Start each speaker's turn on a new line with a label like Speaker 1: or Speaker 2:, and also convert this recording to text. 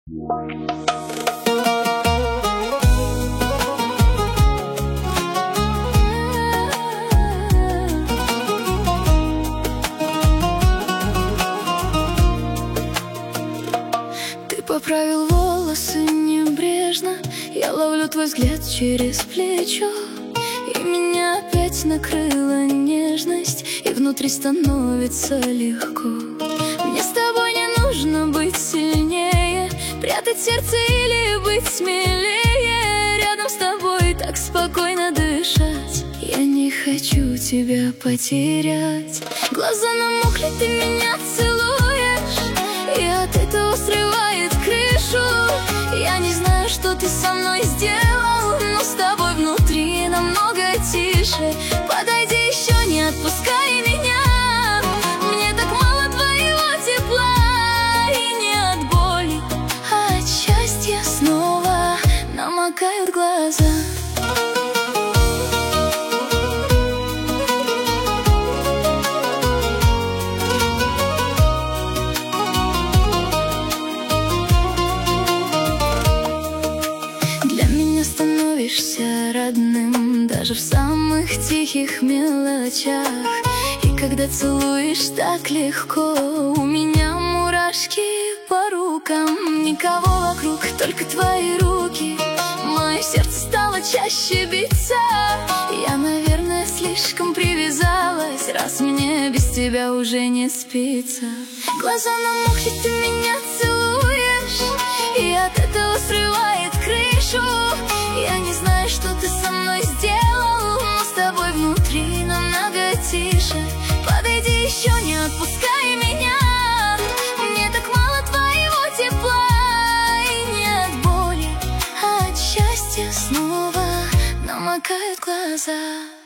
Speaker 1: Ты поправил волосы небрежно, я ловлю твой взгляд через плечо, и меня опять накрыла нежность, и внутри становится легко. Мне с тобой не нужно быть сильнее, прятать сердце или быть смелее. Рядом с тобой так спокойно дышать, я не хочу тебя потерять. Глаза намокли, ты меня целуешь, и от этого срывает крышу. Я не знаю, что ты со мной сделал, но с тобой внутри намного тише. Подойди еще, не отпускай меня, мне так мало твоего тепла. И не от боли, а от счастья снова намокают глаза. Становишься родным даже в самых тихих мелочах. И когда целуешь так легко, у меня мурашки по рукам. Никого вокруг, только твои руки. Мое сердце стало чаще биться. Я, наверное, слишком привязалась, раз мне без тебя уже не спится. Глаза намокли, ты меня целуешь, и от этого срывает крышу. Я не знаю, что ты со мной сделал, но с тобой внутри намного тише. Подойди еще, не отпускай меня, мне так мало твоего тепла. И не от боли, а от счастья снова намокают глаза.